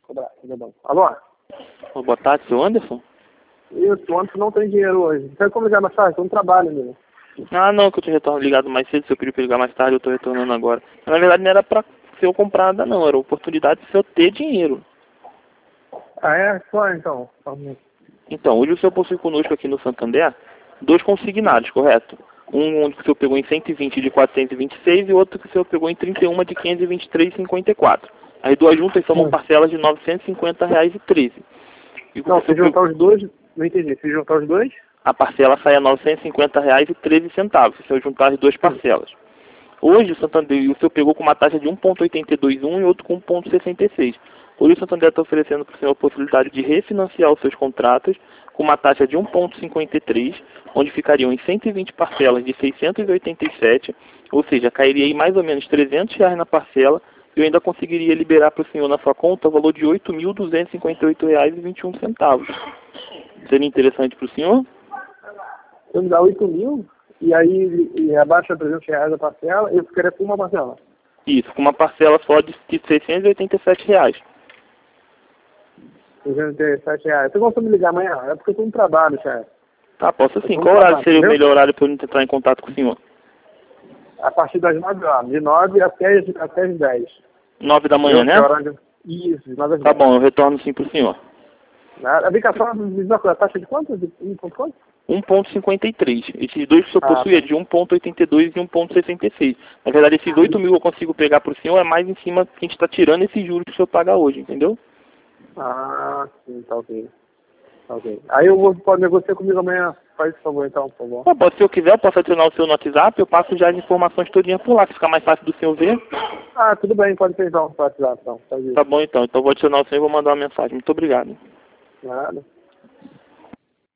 cobrar. Alô? Oh, boa tarde, seu Anderson? Isso, o Anderson não tem dinheiro hoje. Tem como ligar mais tarde? Estou no trabalho, amigo. Ah, não, que eu te retorno ligado mais cedo. Se eu queria ligar mais tarde, eu tô retornando agora. Na verdade, não era pra se eu comprar nada, não. Era oportunidade de se eu ter dinheiro. Ah, é? Só então. Então, hoje o senhor possui conosco aqui no Santander 2 consignados, correto? Um onde o senhor pegou em 120 de 426 e outro que o senhor pegou em 31 de 523,54. As duas juntas somam parcelas de R$ 950,13. Não, se juntar os dois, não entendi. Se juntar os dois? A parcela sai a R$ 950,13 se eu juntar as duas parcelas. Hoje o Santander, o senhor pegou com uma taxa de 1,821 e outro com 1,66. Hoje o Santander está oferecendo para o senhor a possibilidade de refinanciar os seus contratos com uma taxa de 1,53, onde ficariam em 120 parcelas de 687, ou seja, cairia aí mais ou menos R$ 300 na parcela, e eu ainda conseguiria liberar para o senhor na sua conta o valor de R$ 8.258,21. Seria interessante para o senhor? Eu me dá 8 mil, e aí abaixa R$ 300 a parcela, eu ficaria com uma parcela. Isso, com uma parcela só de R$ 687. R$ 687. Você consegue me ligar amanhã? É porque eu estou no trabalho, chefe. Tá, posso sim. Qual horário seria o melhor horário para eu entrar em contato com o senhor? A partir das 9 horas. De 9 até as 10. 9 da manhã, né? Isso, 9 às 10. Tá bom, eu retorno sim pro senhor. A ubicação me diz a taxa de quanto? De 1,4? 1,53. Esses dois que o senhor possui é de 1,82 e 1,66. Na verdade, esses 8 mil eu consigo pegar pro senhor, é mais em cima que a gente está tirando esses juros que o senhor paga hoje, entendeu? Ah, sim, tá ok. Tá ok. Aí pode negociar comigo amanhã. Faz por favor, então, por favor. Tá bom, se eu quiser, eu posso adicionar o senhor no WhatsApp, eu passo já as informações todinhas por lá, que fica mais fácil do senhor ver. Ah, tudo bem, pode ser então, pode dar, então. Tá bom então, então eu vou adicionar o senhor e vou mandar uma mensagem. Muito obrigado. Nada.